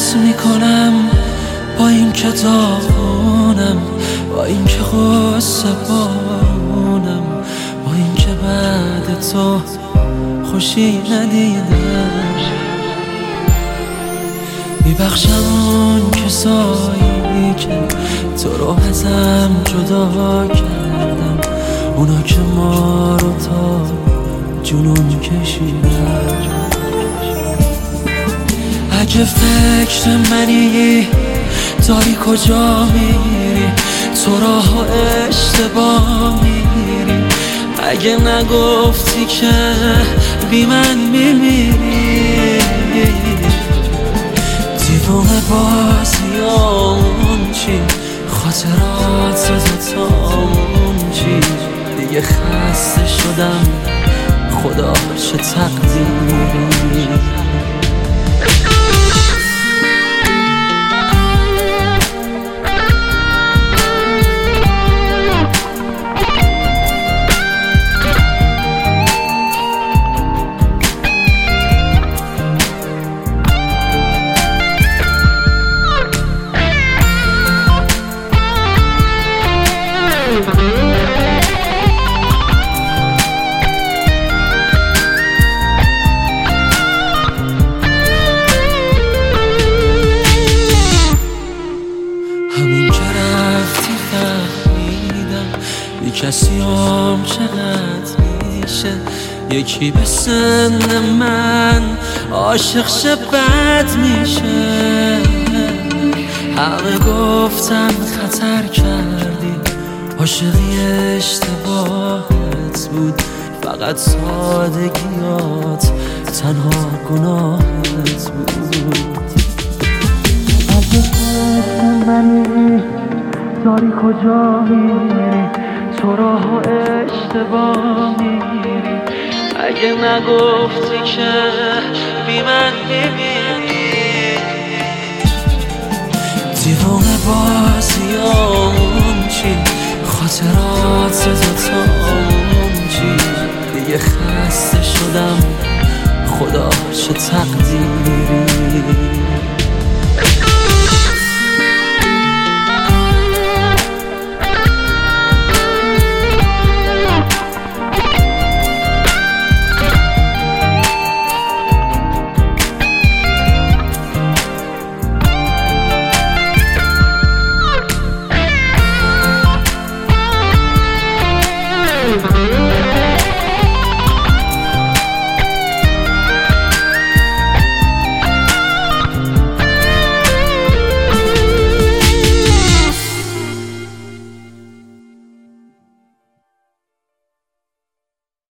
حس میکنم با این کتابونم، با این که غصه بارونم، با این که بعد تو خوشی ندیدم. میبخشم اون کسایی که تو رو ازم جدا کردن، اونا که ما رو تا جنون کشیدن. اگه فکر منی داری کجا میری، تو راه و اشتباه میری. اگه نگفتی که بی من میمیری، دیوونه بازیامون چی، خاطرات زدتامون چی. دیگه خسته شدم خدا چه تقدیری. همین که رفتی فهمیدم یه کسی هم چقدر میشه، یکی به سن من عاشق شه بد میشه. همه گفتم خطر کردی، عاشقی اشتباهت بود، فقط سادگیات تنها گناهت بود. منی داری کجا میری، تو راه و اشتباه میری. اگه نگفتی که بی من میمیری، دیوونه بازیامون چی، خاطرات زدتامون چی. دیگه خسته شدم خدا چه تقدیری.